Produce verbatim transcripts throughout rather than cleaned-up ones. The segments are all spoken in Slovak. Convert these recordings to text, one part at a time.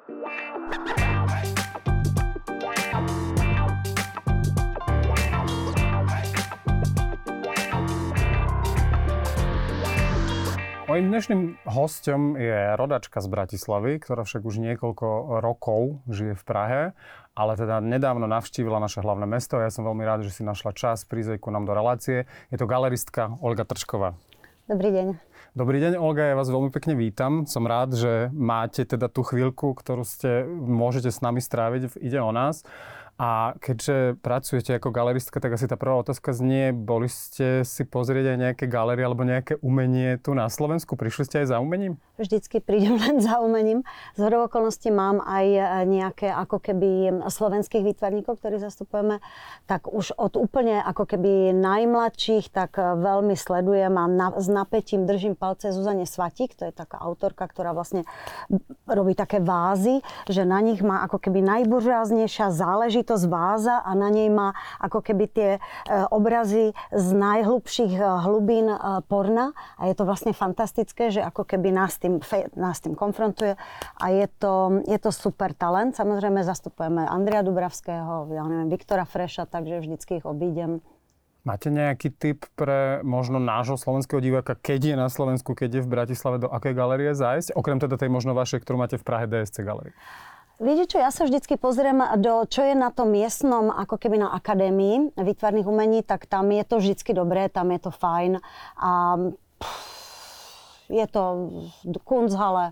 Mojím dnešným hosťom je rodačka z Bratislavy, ktorá však už niekoľko rokov žije v Prahe, ale teda nedávno navštívila naše hlavné mesto. Ja som veľmi rád, že si našla čas prísť ku nám do relácie. Je to galeristka Olga Trčková. Dobrý deň. Dobrý deň, Olga, ja vás veľmi pekne vítam. Som rád, že máte teda tú chvíľku, ktorú ste môžete s nami stráviť v Ide o nás. A keďže pracujete ako galeristka, tak asi tá prvá otázka znie, boli ste si pozrieť aj nejaké galérie alebo nejaké umenie tu na Slovensku? Prišli ste aj za umením? Vždycky prídem len za umením. Z hodou okolností mám aj nejaké ako keby slovenských výtvarníkov, ktorí zastupujeme. Tak už od úplne ako keby najmladších, tak veľmi sledujem a na, s napätím držím palce Zuzane Svatík. To je taká autorka, ktorá vlastne robí také vázy, že na nich má ako keby najburžoáznejšia záležitosť váza a na nej má ako keby tie obrazy z najhlubších hlubín porna. A je to vlastne fantastické, že ako keby nás tým, nás tým konfrontuje. A je to, je to super talent. Samozrejme zastupujeme Andreja Dubravského, ja neviem, Viktora Freša, takže vždycky ich obídem. Máte nejaký tip pre možno nášho slovenského diváka, keď je na Slovensku, keď je v Bratislave, do akej galérie zájsť? Okrem teda tej možno vašej, ktorú máte v Prahe, dé es cé galérii. Viete čo, ja sa vždycky pozriem do, čo je na tom miestnom, ako keby na akadémii výtvarných umení, tak tam je to vždycky dobré, tam je to fajn. A pff, je to Kunsthalle,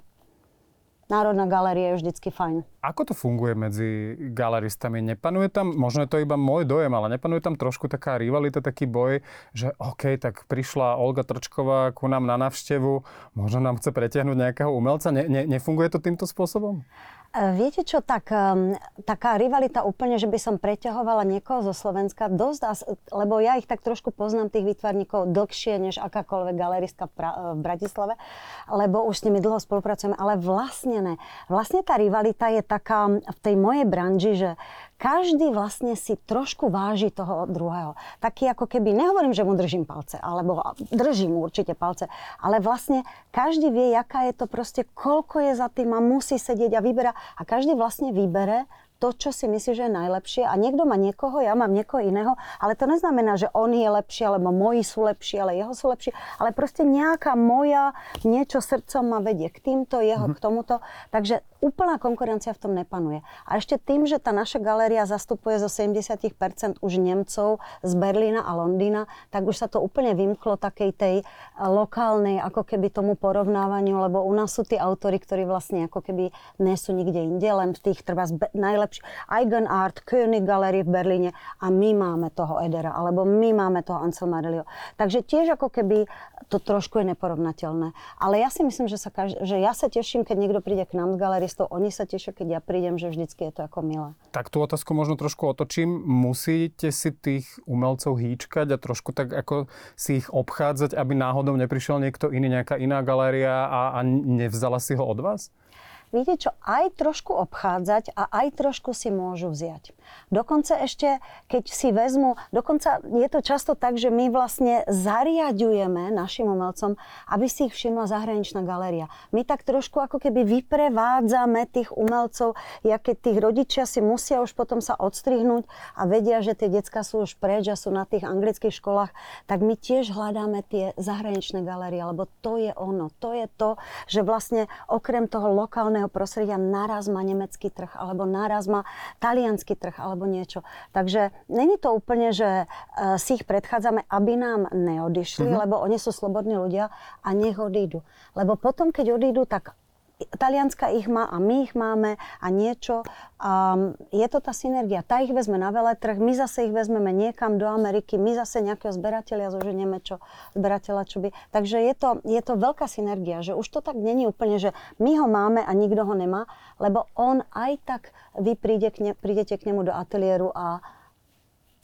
Národná galéria je vždycky fajn. Ako to funguje medzi galeristami? Nepanuje tam, možno je to iba môj dojem, ale nepanuje tam trošku taká rivalita, taký boj, že OK, tak prišla Olga Trčková ku nám na návštevu, možno nám chce pretiahnuť nejakého umelca. Ne, ne, nefunguje to týmto spôsobom? Viete čo, tak, taká rivalita úplne, že by som preťahovala niekoho zo Slovenska, dosť, lebo ja ich tak trošku poznám, tých výtvarníkov, dlhšie než akákoľvek galeristka v, pra, v Bratislave, lebo už s nimi dlho spolupracujeme, ale vlastne ne. Vlastne tá rivalita je taká v tej mojej branži, že každý vlastne si trošku váži toho druhého. Taký ako keby, nehovorím, že mu držím palce, alebo držím mu určite palce, ale vlastne každý vie, jaká je to proste, koľko je za tým a musí sedieť a vyberá. A každý vlastne vybere to, čo si myslí, že je najlepšie. A niekto má niekoho, ja mám niekoho iného, ale to neznamená, že on je lepší, alebo moji sú lepší, ale jeho sú lepší. Ale proste nejaká moja, niečo srdcom ma vedie k týmto, jeho mm-hmm. k tomuto. Takže úplná konkurencia v tom nepanuje. A ešte tým, že tá naša galéria zastupuje zo sedemdesiat percent už Nemcov z Berlína a Londýna, tak už sa to úplne vymklo takej tej lokálnej, ako keby tomu porovnávaniu, lebo u nás sú tí autori, ktorí vlastne ako keby nie sú nikde inde, len v tých treba najlepších Eigenart, König Galerie v Berlíne a my máme toho Edera, alebo my máme toho Anselma Relio. Takže tiež ako keby to trošku je neporovnateľné. Ale ja si myslím, že, sa každý, že ja sa teším, keď niekto príde k nám z galeristov, oni sa tešia, keď ja prídem, že vždycky je to ako milé. Tak tú otázku možno trošku otočím. Musíte si tých umelcov hýčkať a trošku tak ako si ich obchádzať, aby náhodou neprišiel niekto iný, nejaká iná galéria a, a nevzala si ho od vás? Viete čo, aj trošku obchádzať a aj trošku si môžu vziať. Dokonca ešte, keď si vezmu, dokonca je to často tak, že my vlastne zariaďujeme našim umelcom, aby si ich všimla zahraničná galéria. My tak trošku ako keby vyprevádzame tých umelcov, ja keď tých rodičia si musia už potom sa odstrihnúť a vedia, že tie decká sú už preč a sú na tých anglických školách, tak my tiež hľadáme tie zahraničné galérie, lebo to je ono, to je to, že vlastne okrem toho lokálneho prostredia naraz má nemecký trh, alebo naraz má taliansky trh, alebo niečo. Takže není to úplne, že uh, si ich predchádzame, aby nám neodišli, mm-hmm. lebo oni sú slobodní ľudia a nech odídu. Lebo potom, keď odídu, tak Talianska ich má a my ich máme a niečo. Um, je to tá synergia. Tá ich vezme na veletrh, my zase ich vezmeme niekam do Ameriky, my zase nejakého zberateľa zoženieme, čo zberateľa, čo by. Takže je to, je to veľká synergia, že už to tak není úplne, že my ho máme a nikto ho nemá, lebo on aj tak, vy príde k ne, prídete k nemu do ateliéru a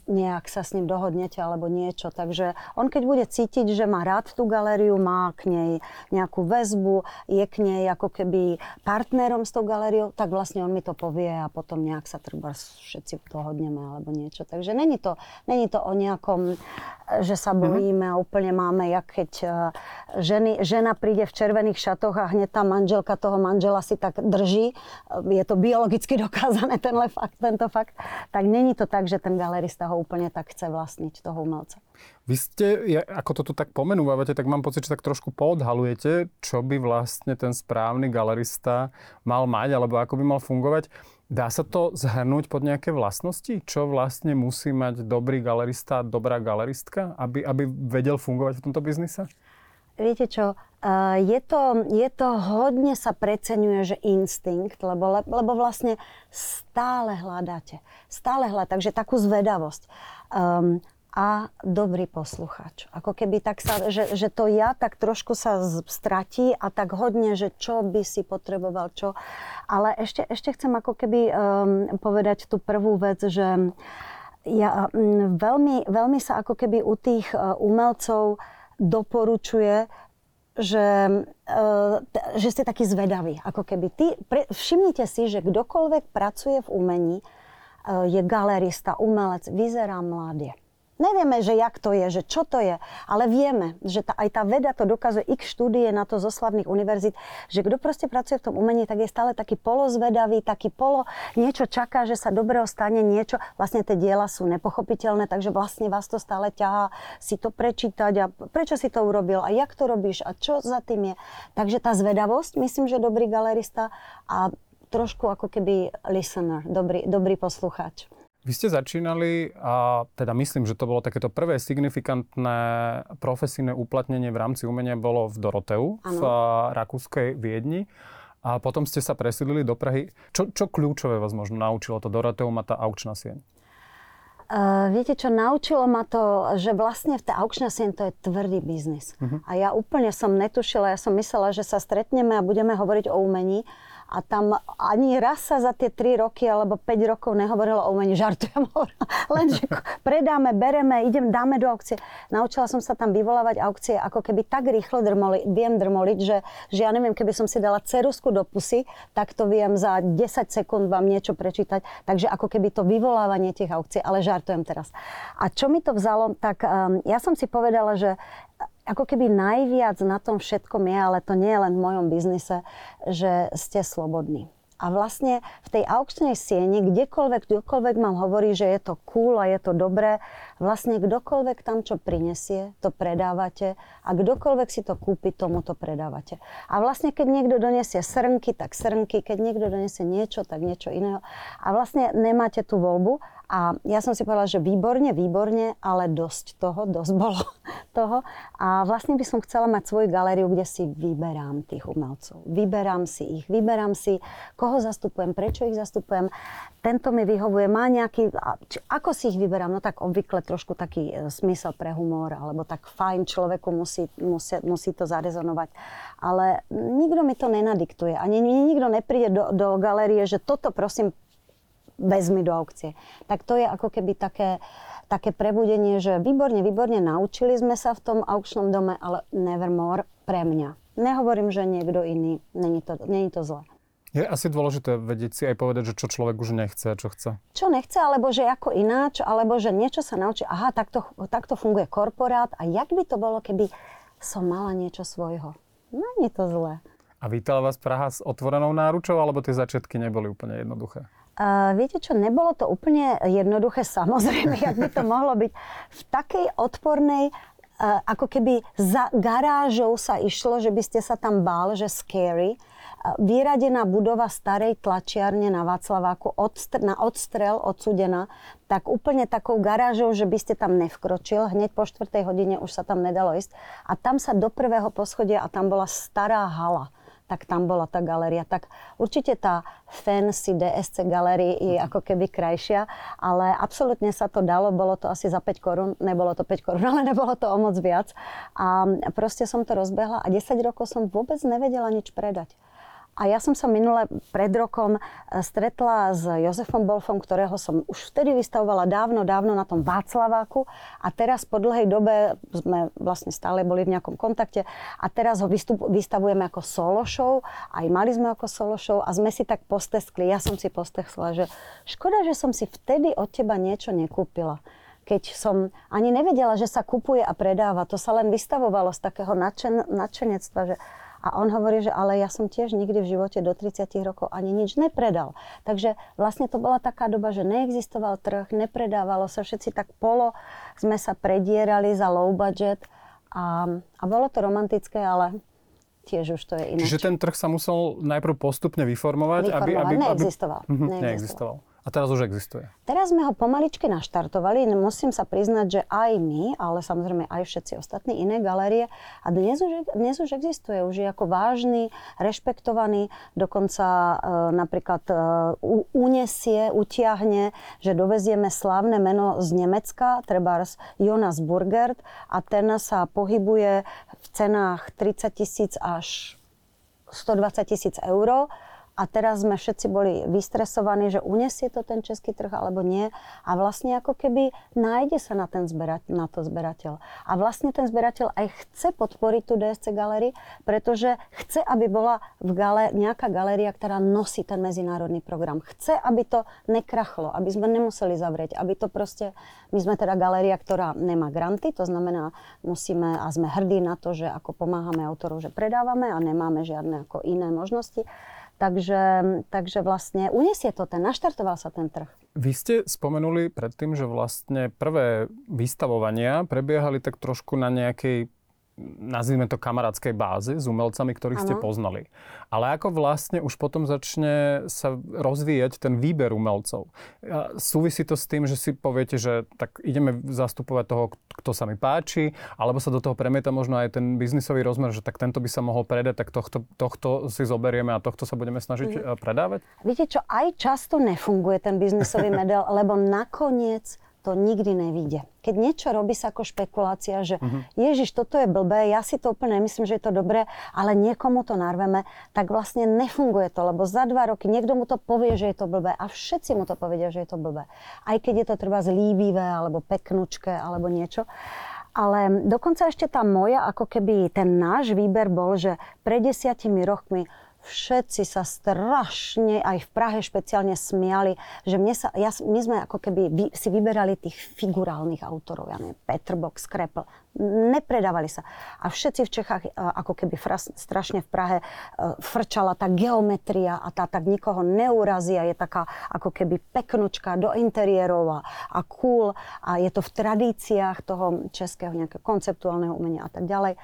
nejak sa s ním dohodnete alebo niečo. Takže on keď bude cítiť, že má rád tú galériu, má k nej nejakú väzbu, je k nej ako keby partnerom s tou galériou, tak vlastne on mi to povie a potom nejak sa treba všetci dohodneme alebo niečo. Takže není to, není to o nejakom, že sa bojíme a úplne máme, jak keď ženy, žena príde v červených šatoch a hneď tá manželka toho manžela si tak drží. Je to biologicky dokázané, tenhle fakt, tento fakt. Tak není to tak, že ten galerista ho úplne tak chce vlastniť, toho umelca. Vy ste, ako to tu tak pomenúvate, tak mám pocit, že tak trošku poodhalujete, čo by vlastne ten správny galerista mal mať, alebo ako by mal fungovať. Dá sa to zhrnúť pod nejaké vlastnosti? Čo vlastne musí mať dobrý galerista, dobrá galeristka, aby, aby vedel fungovať v tomto biznise? Viete čo, je to, je to hodne sa preceňuje, že instinkt, lebo, lebo vlastne stále hľadáte. Stále hľadáte, takže takú zvedavosť. Um, a dobrý poslucháč. Ako keby tak sa, že, že to ja tak trošku sa stratí a tak hodne, že čo by si potreboval, čo. Ale ešte, ešte chcem ako keby um, povedať tú prvú vec, že ja, um, veľmi, veľmi sa ako keby u tých uh, umelcov doporučuje, že, uh, t- že ste takí zvedaví. Ako keby ty, pre, všimnite si, že kdokoľvek pracuje v umení, uh, je galerista, umelec, vyzerá mladie. Nevieme, že jak to je, že čo to je, ale vieme, že tá, aj tá veda to dokazuje, x štúdie na to zo slavných univerzít, že kto proste pracuje v tom umení, tak je stále taký polozvedavý, taký polo, niečo čaká, že sa dobrého stane niečo. Vlastne tie diela sú nepochopiteľné, takže vlastne vás to stále ťahá si to prečítať a prečo si to urobil a jak to robíš a čo za tým je. Takže tá zvedavosť, myslím, že dobrý galerista a trošku ako keby listener, dobrý, dobrý poslucháč. Vy ste začínali a teda myslím, že to bolo takéto prvé signifikantné profesijné uplatnenie v rámci umenia bolo v Doroteu, ano. v rakúskej Viedni. A potom ste sa presídlili do Prahy. Čo, čo kľúčové vás možno naučilo to Doroteu a tá aukčná sieň? Uh, viete čo, naučilo ma to, že vlastne v tej aukčná sieň to je tvrdý biznis. Uh-huh. A ja úplne som netušila, ja som myslela, že sa stretneme a budeme hovoriť o umení. A tam ani raz sa za tie tri roky alebo päť rokov nehovorilo o umení, žartujem, len že predáme, bereme, idem, dáme do aukcie. Naučila som sa tam vyvolávať aukcie, ako keby tak rýchlo drmoli, viem drmoliť, že, že ja neviem, keby som si dala ceruzku do pusy, tak to viem za desať sekúnd vám niečo prečítať. Takže ako keby to vyvolávanie tých aukcií, ale žartujem teraz. A čo mi to vzalo, tak um, ja som si povedala, že ako keby najviac na tom všetkom je, ale to nie je len v mojom biznise, že ste slobodní. A vlastne v tej aukčnej sieni, kdekoľvek, kdokoľvek vám hovorí, že je to cool a je to dobré, vlastne kdokoľvek tam čo prinesie, to predávate a kdokoľvek si to kúpi, tomu to predávate. A vlastne keď niekto donesie srnky, tak srnky, keď niekto donesie niečo, tak niečo iného. A vlastne nemáte tú voľbu. A ja som si povedala, že výborne, výborne, ale dosť toho, dosť bolo toho. A vlastne by som chcela mať svoju galériu, kde si vyberám tých umelcov. Vyberám si ich, vyberám si, koho zastupujem, prečo ich zastupujem. Tento mi vyhovuje, má nejaký... Či, ako si ich vyberám? No tak obvykle trošku taký smysl pre humor, alebo tak fajn človeku musí, musí, musí to zarezonovať. Ale nikto mi to nenadiktuje. Ani nikto nepríde do, do galérie, že toto prosím vezmi do aukcie. Tak to je ako keby také, také prebudenie, že výborne, výborne naučili sme sa v tom aukčnom dome, ale nevermore pre mňa. Nehovorím, že niekto iný, není to, není to zle. Je asi dôležité vedieť si aj povedať, že čo človek už nechce a čo chce. Čo nechce, alebo že ako ináč, alebo že niečo sa naučí. Aha, takto, takto funguje korporát a jak by to bolo, keby som mala niečo svojho. Není to zle. A vítala vás Praha s otvorenou náručou, alebo tie začiatky neboli úplne jednoduché? Uh, viete čo, nebolo to úplne jednoduché, samozrejme, jak by to mohlo byť. V takej odpornej, uh, ako keby za garážou sa išlo, že by ste sa tam bál, že scary. Uh, vyradená budova starej tlačiarne na Václaváku, odstr- na odstrel odsúdená, tak úplne takou garážou, že by ste tam nevkročil. Hneď po štvrtej hodine už sa tam nedalo ísť. A tam sa do prvého poschodia a tam bola stará hala. Tak tam bola tá galéria. Tak určite tá fancy dé es cé galérie je ako keby krajšia, ale absolútne sa to dalo, bolo to asi za päť korún, nebolo to päť korún, ale nebolo to o moc viac. A proste som to rozbehla a desať rokov som vôbec nevedela nič predať. A ja som sa minule pred rokom stretla s Jozefom Bolfom, ktorého som už vtedy vystavovala dávno, dávno na tom Václaváku. A teraz po dlhej dobe sme vlastne stále boli v nejakom kontakte. A teraz ho vystup, vystavujeme ako solo show. Aj mali sme ako solo show a sme si tak posteskli. Ja som si posteskla, že škoda, že som si vtedy od teba niečo nekúpila. Keď som ani nevedela, že sa kupuje a predáva. To sa len vystavovalo z takého nadšen, nadšenectva, že a on hovorí, že ale ja som tiež nikdy v živote do tridsať rokov ani nič nepredal. Takže vlastne to bola taká doba, že neexistoval trh, nepredávalo sa, všetci tak polo sme sa predierali za low budget a, a bolo to romantické, ale tiež už to je ináč. Čiže ten trh sa musel najprv postupne vyformovať? Vyformovať, aby, aby, neexistoval. Aby... Mhm, neexistoval. neexistoval. A teraz už existuje. Teraz sme ho pomaličky naštartovali. Musím sa priznať, že aj my, ale samozrejme aj všetci ostatní iné galérie. A dnes už, dnes už existuje. Už je ako vážny, rešpektovaný. Dokonca e, napríklad e, unesie, utiahne, že dovezieme slávne meno z Nemecka, trebárs Jonas Burgert. A ten sa pohybuje v cenách tridsať tisíc až stodvadsať tisíc eur. A teraz sme všetci boli vystresovaní, že unesie to ten český trh alebo nie. A vlastne ako keby nájde sa na, ten zberateľ, na to zberateľ. A vlastne ten zberateľ aj chce podporiť tú dé es cé Gallery, pretože chce, aby bola v gale, nejaká galéria, ktorá nosí ten medzinárodný program. Chce, aby to nekrachlo, aby sme nemuseli zavrieť, aby to proste... My sme teda galéria, ktorá nemá granty, to znamená, musíme a sme hrdí na to, že ako pomáhame autorov, že predávame a nemáme žiadne ako iné možnosti. Takže, takže vlastne uniesie to ten, naštartoval sa ten trh. Vy ste spomenuli predtým, že vlastne prvé vystavovania prebiehali tak trošku na nejakej, nazvime to kamarátskej báze s umelcami, ktorých ste poznali. Ale ako vlastne už potom začne sa rozvíjať ten výber umelcov? A súvisí to s tým, že si poviete, že tak ideme zastupovať toho, kto sa mi páči, alebo sa do toho premieta možno aj ten biznisový rozmer, že tak tento by sa mohol predať, tak tohto, tohto si zoberieme a tohto sa budeme snažiť mm. predávať? Viete čo, aj často nefunguje ten biznisový model, lebo nakoniec to nikdy nevíde. Keď niečo robí sa ako špekulácia, že uh-huh. Ježiš, toto je blbé, ja si to úplne nemyslím, že je to dobré, ale niekomu to narveme, tak vlastne nefunguje to, lebo za dva roky niekto mu to povie, že je to blbé a všetci mu to povedia, že je to blbé. Aj keď je to treba zlíbivé, alebo peknučké, alebo niečo. Ale dokonca ešte tá moja, ako keby ten náš výber bol, že pred desiatimi rokmi všetci sa strašne, aj v Prahe špeciálne smiali, že mne sa, ja, my sme ako keby vy, si vyberali tých figurálnych autorov, ja neviem, Petr Bock, Skrepl, nepredávali sa. A všetci v Čechách, ako keby fras, strašne v Prahe frčala tá geometria a tá tak nikoho neurazí a je taká ako keby peknučka do interiérov a, a cool a je to v tradíciách toho českého nejakého konceptuálneho umenia a tak ďalej.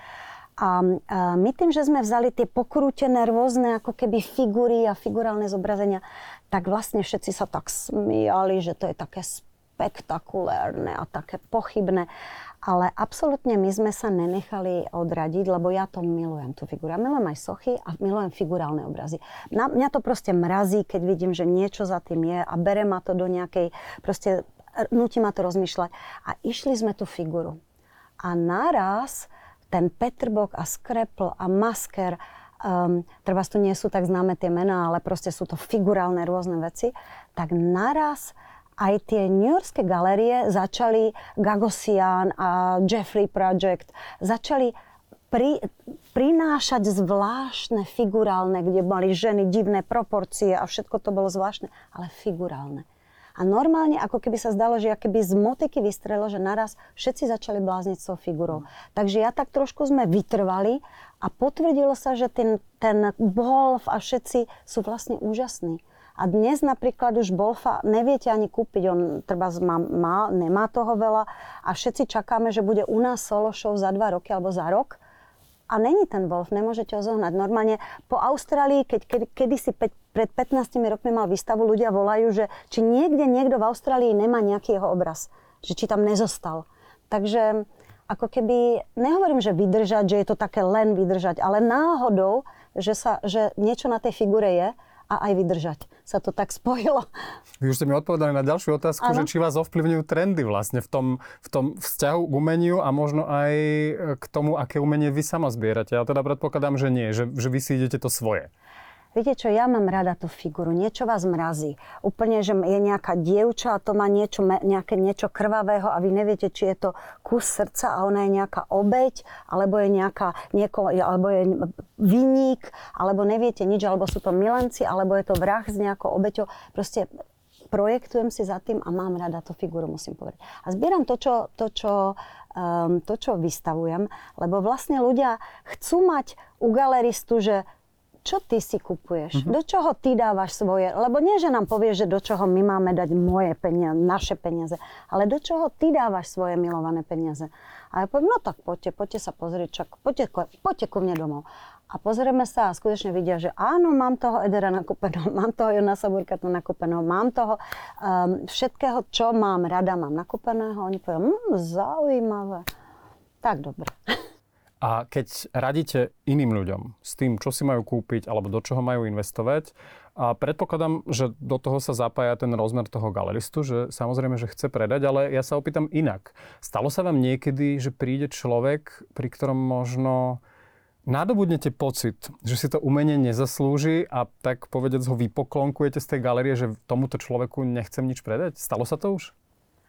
A my tým, že sme vzali tie pokrútené rôzne ako keby figúry a figurálne zobrazenia, tak vlastne všetci sa tak smiali, že to je také spektakulárne a také pochybné. Ale absolútne my sme sa nenechali odradiť, lebo ja to milujem, tú figúru. Ja milujem aj sochy a milujem figurálne obrazy. Na, mňa to proste mrazí, keď vidím, že niečo za tým je a bere ma to do nejakej, proste nutí ma to rozmýšľať. A išli sme tú figuru. A naraz ten Petr Bock a Skrepl a Masker, um, treba tu nie sú tak známe tie mená, ale proste sú to figurálne rôzne veci, tak naraz aj tie newyorské galérie začali, Gagosian a Jeffrey Project, začali pri, prinášať zvláštne figurálne, kde mali ženy divné proporcie a všetko to bolo zvláštne, ale figurálne. A normálne, ako keby sa zdalo, že keby z motiky vystrelilo, že naraz všetci začali blázniť s tou figurou. Takže ja tak trošku sme vytrvali a potvrdilo sa, že ten, ten Bolf a všetci sú vlastne úžasní. A dnes napríklad už Bolfa neviete ani kúpiť, on treba má, má, nemá toho veľa a všetci čakáme, že bude u nás solo show za dva roky alebo za rok. A není ten Wolf, nemôžete ho zohnať. Normálne po Austrálii, keď, keď kedysi pe, pred pätnástimi rokmi mal výstavu, ľudia volajú, že či niekde niekto v Austrálii nemá nejaký jeho obraz. Že či tam nezostal. Takže ako keby, nehovorím, že vydržať, že je to také len vydržať, ale náhodou, že, sa, že niečo na tej figure je a aj vydržať. Sa to tak spojilo. Vy už ste mi odpovedali na ďalšiu otázku, ano? Že či vás ovplyvňujú trendy vlastne v tom, v tom vzťahu k umeniu a možno aj k tomu, aké umenie vy sama zbierate. Ja teda predpokladám, že nie, že, že vy si idete to svoje. Viete čo, ja mám rada tú figuru, niečo vás mrazí. Úplne, že je nejaká dievča a to má niečo, nejaké niečo krvavého a vy neviete, či je to kus srdca a ona je nejaká obeť, alebo je nejaká, nieko, alebo je vinník, alebo neviete nič, alebo sú to milenci, alebo je to vrah s nejakou obeťou. Proste projektujem si za tým a mám rada tú figuru, musím povedať. A zbieram to, čo, to, čo, um, to, čo vystavujem, lebo vlastne ľudia chcú mať u galeristu, že čo ty si kupuješ? Mm-hmm. Do čoho ty dávaš svoje? Lebo nie, že nám povieš, že do čoho my máme dať moje peniaze, naše peniaze, ale do čoho ty dávaš svoje milované peniaze. A ja poviem, no tak poďte, poďte sa pozrieť, čak, poďte, poďte ku mne domov. A pozrieme sa a skutočne vidia, že áno, mám toho Edera nakúpeného, mám toho Jonasa Burkarta nakúpeného, mám toho um, všetkého, čo mám rada, mám nakúpeného. Oni povedia, hm, zaujímavé. Tak dobre. A keď radíte iným ľuďom s tým, čo si majú kúpiť alebo do čoho majú investovať, a predpokladám, že do toho sa zapája ten rozmer toho galeristu, že samozrejme, že chce predať, ale ja sa opýtam inak. Stalo sa vám niekedy, že príde človek, pri ktorom možno nadobudnete pocit, že si to umenie nezaslúži a tak povedec ho vypoklonkujete z tej galerie, že tomuto človeku nechcem nič predať? Stalo sa to už?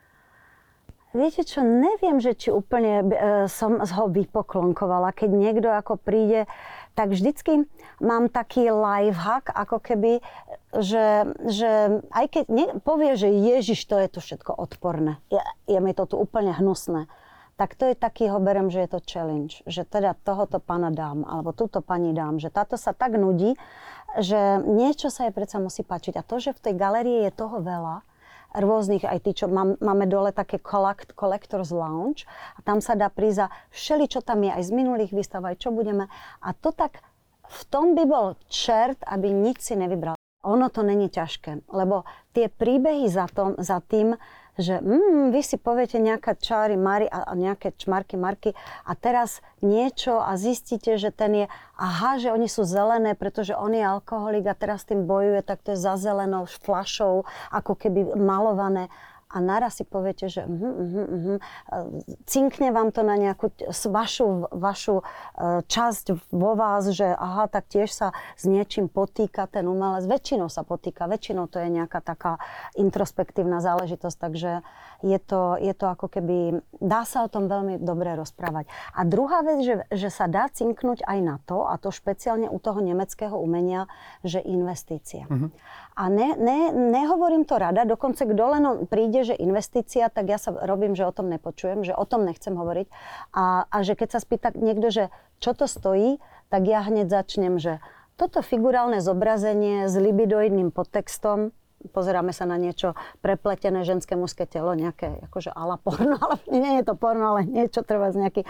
Viete čo, neviem, že či úplne e, som ho vypoklonkovala. Keď niekto ako príde, tak vždycky mám taký lifehack, ako keby, že, že aj keď nie, povie, že Ježiš, to je to všetko odporné. Je, je mi to tu úplne hnusné. Tak to je taký, ho berem, že je to challenge. Že teda tohoto pána dám, alebo túto pani dám. Že táto sa tak nudí, že niečo sa jej predsa musí páčiť. A to, že v tej galerii je toho veľa, rôznych, aj tí, čo mám, máme dole také collect, Collectors Lounge a tam sa dá prísť za všeli, čo tam je, aj z minulých výstav, aj čo budeme. A to tak, v tom by bol čert, aby nič si nevybral. Ono to není ťažké, lebo tie príbehy za, tom, za tým, že mm, vy si poviete nejaká čári, mari a, a nejaké čmarky, marky a teraz niečo a zistíte, že ten je, aha, že oni sú zelené, pretože on je alkoholik a teraz tým bojuje, tak to je za zelenou fľašou, ako keby malované. A naraz si poviete, že uh, uh, uh, cinkne vám to na nejakú vašu, vašu časť vo vás, že aha, tak tiež sa s niečím potýka ten umelec. Väčšinou sa potýka, väčšinou to je nejaká taká introspektívna záležitosť, takže je to, je to ako keby, dá sa o tom veľmi dobre rozprávať. A druhá vec, že, že sa dá cinknúť aj na to, a to špeciálne u toho nemeckého umenia, že investícia. Uh-huh. A ne, ne, nehovorím to rada, dokonca kto len príde, že investícia, tak ja sa robím, že o tom nepočujem, že o tom nechcem hovoriť. A, a že keď sa spýta niekto, že čo to stojí, tak ja hneď začnem, že toto figurálne zobrazenie s libidoidným podtextom, pozeráme sa na niečo prepletené ženské, mužské telo, nejaké akože ala porno, ale nie je to porno, ale niečo treba z nejaký e,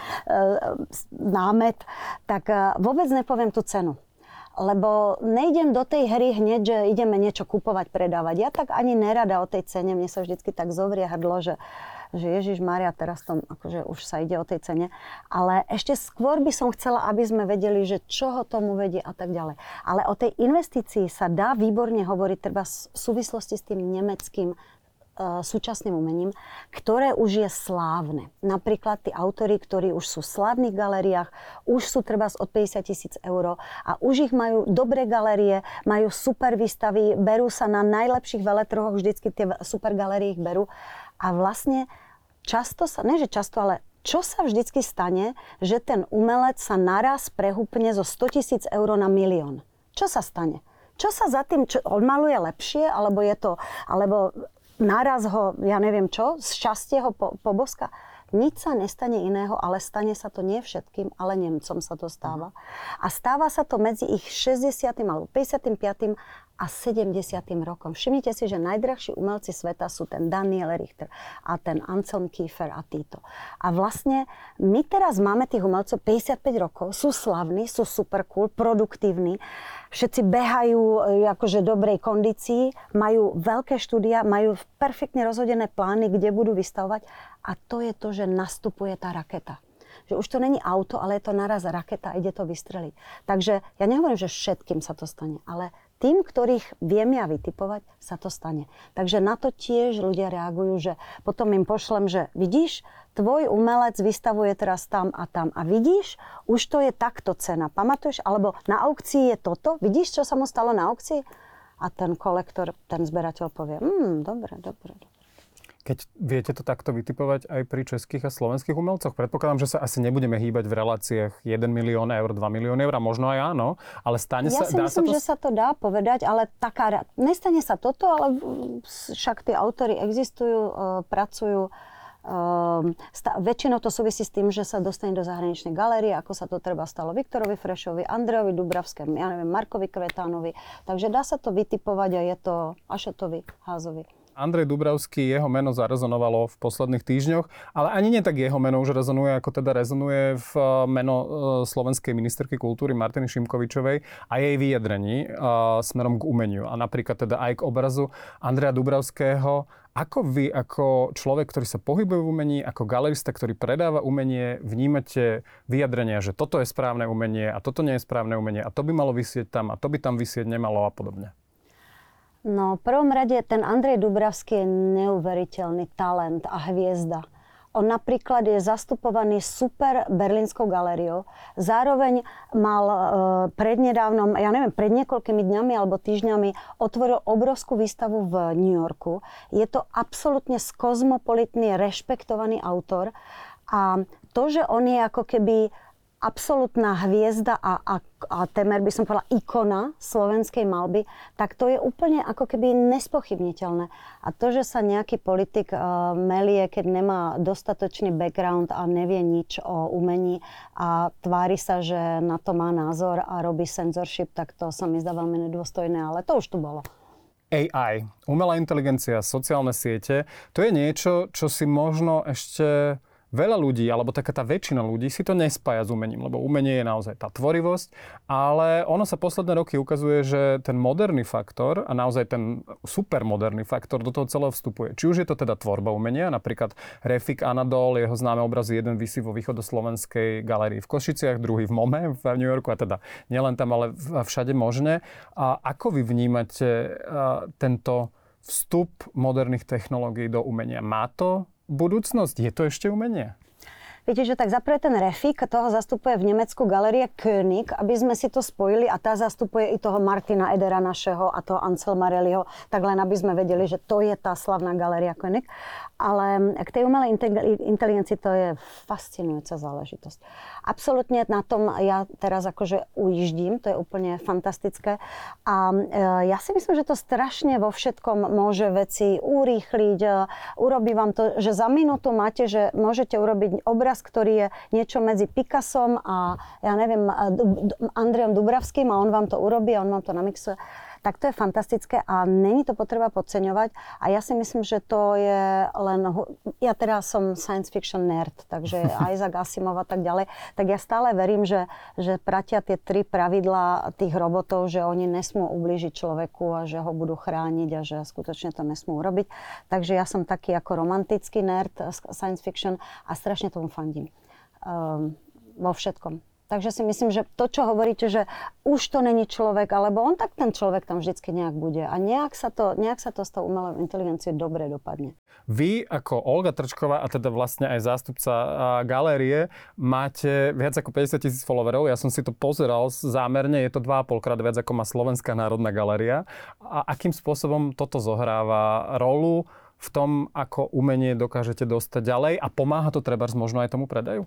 námet, tak e, vôbec nepoviem tú cenu. Lebo nejdem do tej hry hneď, že ideme niečo kupovať, predávať. Ja tak ani nerada o tej cene, mne sa vždycky tak zovrie hrdlo, že, že Ježišmária, teraz tom, akože už sa ide o tej cene. Ale ešte skôr by som chcela, aby sme vedeli, že čo ho tomu vedie a tak ďalej. Ale o tej investícii sa dá výborne hovoriť treba v súvislosti s tým nemeckým súčasným umením, ktoré už je slávne. Napríklad tí autori, ktorí už sú v slávnych galériách, už sú treba od päťdesiat tisíc eur a už ich majú dobré galérie, majú super výstavy, berú sa na najlepších veletrhoch, vždycky tie super galérie ich berú. A vlastne často sa, ne že často, ale čo sa vždycky stane, že ten umelec sa naraz prehúpne zo sto tisíc eur na milión. Čo sa stane? Čo sa za tým, čo on maluje lepšie, alebo je to, alebo naraz ho, ja neviem čo, z šťastie ho po, poboska. Nič sa nestane iného, ale stane sa to nie všetkým, ale Nemcom sa to stáva. A stáva sa to medzi ich šesťdesiatym alebo päťdesiatym piatym a sedemdesiatym rokom. Všimnite si, že najdrahší umelci sveta sú ten Daniel Richter a ten Anselm Kiefer a títo. A vlastne my teraz máme tých umelcov päťdesiatpäť rokov, sú slavní, sú super cool, produktívni, všetci behajú akože dobrej kondícii, majú veľké štúdia, majú perfektne rozhodené plány, kde budú vystavovať a to je to, že nastupuje tá raketa. Že už to není auto, ale je to naraz raketa a ide to vystreliť. Takže ja nehovorím, že všetkým sa to stane, ale tým, ktorých viem ja vytipovať, sa to stane. Takže na to tiež ľudia reagujú, že potom im pošlem, že vidíš, tvoj umelec vystavuje teraz tam a tam. A vidíš, už to je takto cena. Pamatuješ? Alebo na aukcii je toto. Vidíš, čo sa mu stalo na aukcii? A ten kolektor, ten zberateľ povie, hm, dobre, dobre, dobre. Keď viete to takto vytipovať aj pri českých a slovenských umelcoch, predpokladám, že sa asi nebudeme hýbať v reláciách jeden milión eur, dva milióny eur, a možno aj áno, ale stane ja sa... Ja si dá myslím, sa to... že sa to dá povedať, ale taká... Nestane sa toto, ale však tí autori existujú, pracujú. Stá, väčšinou to súvisí s tým, že sa dostane do zahraničnej galérie, ako sa to treba stalo Viktorovi Frešovi, Andrejovi Dubravskému, ja neviem, Markovi Kvetánovi. Takže dá sa to vytipovať a je to Ašatovi, Házovi. Andrej Dubravský, jeho meno zarezonovalo v posledných týždňoch, ale ani nie tak jeho meno už rezonuje, ako teda rezonuje v meno slovenskej ministerky kultúry Martiny Šimkovičovej a jej vyjadrení uh, smerom k umeniu a napríklad teda aj k obrazu Andreja Dubravského. Ako vy, ako človek, ktorý sa pohybuje v umení, ako galerista, ktorý predáva umenie, vnímate vyjadrenia, že toto je správne umenie a toto nie je správne umenie a to by malo visieť tam a to by tam visieť nemalo a podobne? No, v prvom rade ten Andrej Dubravský je neuveriteľný talent a hviezda. On napríklad je zastupovaný super berlínskou galériou. Zároveň mal e, prednedávnom, ja neviem, pred niekoľkými dňami alebo týždňami otvoril obrovskú výstavu v New Yorku. Je to absolútne kozmopolitný, rešpektovaný autor. A to, že on je ako keby absolútna hviezda a, a, a temer by som povedala ikona slovenskej malby, tak to je úplne ako keby nespochybniteľné. A to, že sa nejaký politik uh, melie, keď nemá dostatočný background a nevie nič o umení a tvári sa, že na to má názor a robí censorship, tak to sa mi zdá veľmi nedôstojné, ale to už tu bolo. á í, umelá inteligencia, sociálne siete, to je niečo, čo si možno ešte veľa ľudí, alebo taká tá väčšina ľudí si to nespája s umením, lebo umenie je naozaj tá tvorivosť, ale ono sa posledné roky ukazuje, že ten moderný faktor a naozaj ten supermoderný faktor do toho celého vstupuje. Či už je to teda tvorba umenia, napríklad Refik Anadol, jeho známe obrazy, jeden visí vo východoslovenskej galérii v Košiciach, druhý v MoME v New Yorku, a teda nielen tam, ale všade možné. A ako vy vnímate tento vstup moderných technológií do umenia? Má to budúcnosť? Je to ešte umenie? Viete, že tak zaprvé ten Refik, toho zastupuje v Nemecku galéria König, aby sme si to spojili, a tá zastupuje i toho Martina Edera našeho a toho Anselma Reliho, tak len aby sme vedeli, že to je tá slavná galéria König. Ale k tej umelej inteligencii to je fascinujúca záležitosť. Absolútne na tom ja teraz akože ujíždím, to je úplne fantastické. A ja si myslím, že to strašne vo všetkom môže veci urýchliť. Urobí vám to, že za minútu máte, že môžete urobiť obraz, ktorý je niečo medzi Picassom a ja neviem, Andrejom Dubravským, a on vám to urobí a on vám to namixuje. Tak to je fantastické a není to potreba podceňovať. A ja si myslím, že to je len... Ja teda som science fiction nerd, takže Isaac Asimov a tak ďalej. Tak ja stále verím, že, že platia tie tri pravidlá tých robotov, že oni nesmú ublížiť človeku a že ho budú chrániť a že skutočne to nesmú urobiť. Takže ja som taký ako romantický nerd science fiction a strašne tomu fandím. Um, vo všetkom. Takže si myslím, že to, čo hovoríte, že už to není človek, alebo on, tak ten človek tam vždycky nejak bude. A nejak sa to, nejak sa to s tou umelou inteligenciou dobre dopadne. Vy ako Olga Trčková a teda vlastne aj zástupca galérie máte viac ako päťdesiat tisíc followerov. Ja som si to pozeral zámerne, je to dva a pol krát viac ako má Slovenská národná galéria. A akým spôsobom toto zohráva rolu v tom, ako umenie dokážete dostať ďalej a pomáha to trebárs možno aj tomu predaju?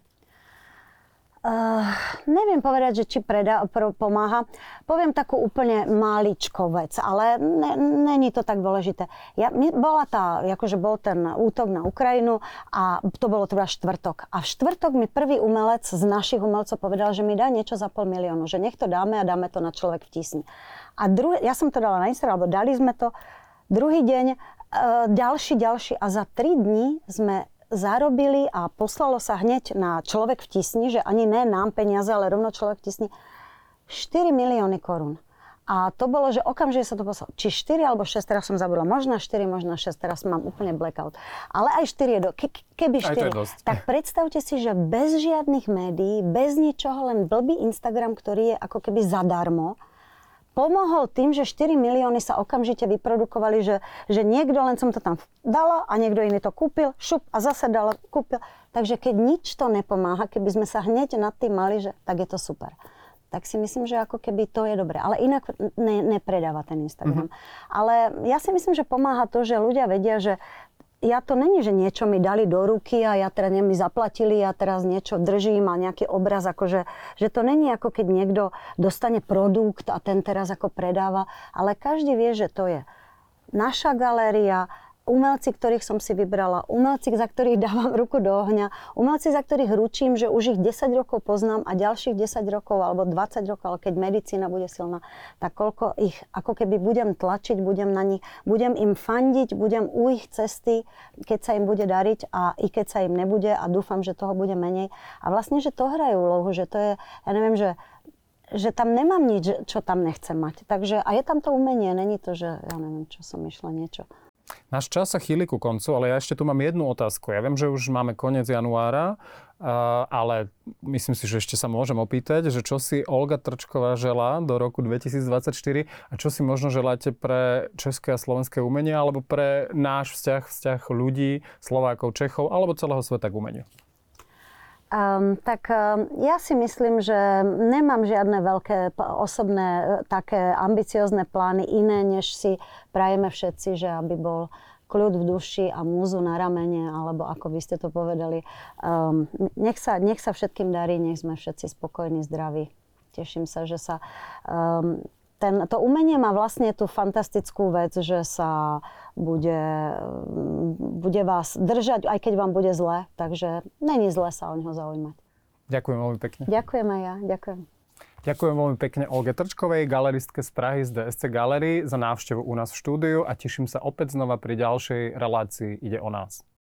Uh, neviem povedať, že či predá, pr- pomáha. Poviem takú úplne maličko vec, ale ne, není to tak dôležité. Ja, bola tá, akože bol ten útok na Ukrajinu a to bolo teda štvrtok. A v štvrtok mi prvý umelec z našich umelcov povedal, že mi dá niečo za pol miliónu, že nech to dáme a dáme to na Človek v tísni. A druhý, ja som to dala na Instagram, alebo dali sme to. Druhý deň, uh, ďalší, ďalší a za tri dní sme zarobili a poslalo sa hneď na Človek v tísni, že ani ne nám peniaze, ale rovno Človek v tísni, štyri milióny korún. A to bolo, že okamžite sa to poslalo. Či štyri alebo šesť, teraz som zabudla. Možno štyri, možno šesť, teraz mám úplne blackout. Ale aj štyri je do... Ke, keby štyri, tak predstavte si, že bez žiadnych médií, bez ničoho, len blbý Instagram, ktorý je ako keby zadarmo, pomohol tým, že štyri milióny sa okamžite vyprodukovali, že, že niekto, len som to tam dala a niekto iný to kúpil, šup a zase dal, kúpil. Takže keď nič to nepomáha, keby sme sa hneď nad tým mali, že tak je to super. Tak si myslím, že ako keby to je dobré. Ale inak ne, nepredáva ten Instagram. Mm-hmm. Ale ja si myslím, že pomáha to, že ľudia vedia, že ja to není, že niečo mi dali do ruky a ja teraz mi zaplatili a teraz niečo držím a nejaký obraz, akože, že to není ako keď niekto dostane produkt a ten teraz ako predáva, ale každý vie, že to je naša galéria, umelci, ktorých som si vybrala, umelci, za ktorých dávam ruku do ohňa, umelci, za ktorých ručím, že už ich desať rokov poznám a ďalších desať rokov alebo dvadsať rokov, ale keď medicína bude silná, tak koľko ich, ako keby budem tlačiť, budem na nich, budem im fandiť, budem u ich cesty, keď sa im bude dariť a i keď sa im nebude a dúfam, že toho bude menej. A vlastne, že to hrajú úlohu, že to je, ja neviem, že že tam nemám nič, čo tam nechcem mať. Takže, a je tam to umenie, není to, že ja neviem, čo som išla niečo. Náš čas sa chýli ku koncu, ale ja ešte tu mám jednu otázku. Ja viem, že už máme koniec januára, ale myslím si, že ešte sa môžem opýtať, že čo si Olga Trčková želá do roku dvetisícdvadsaťštyri a čo si možno želáte pre české a slovenské umenie alebo pre náš vzťah, vzťah ľudí, Slovákov, Čechov alebo celého sveta k umeniu? Um, tak um, ja si myslím, že nemám žiadne veľké osobné také ambiciozne plány iné, než si prajeme všetci, že aby bol kľud v duši a múzu na ramene, alebo ako vy ste to povedali. Um, nech sa, nech sa všetkým darí, nech sme všetci spokojní, zdraví. Teším sa, že sa... Um, ten, to umenie má vlastne tú fantastickú vec, že sa bude, bude vás držať, aj keď vám bude zle. Takže není zle sa o neho zaujímať. Ďakujem veľmi pekne. Ďakujem aj ja. Ďakujem. Ďakujem veľmi pekne Olge Trčkovej, galeristke z Prahy z dé es cé Gallery za návštevu u nás v štúdiu a teším sa opäť znova pri ďalšej relácii Ide o nás.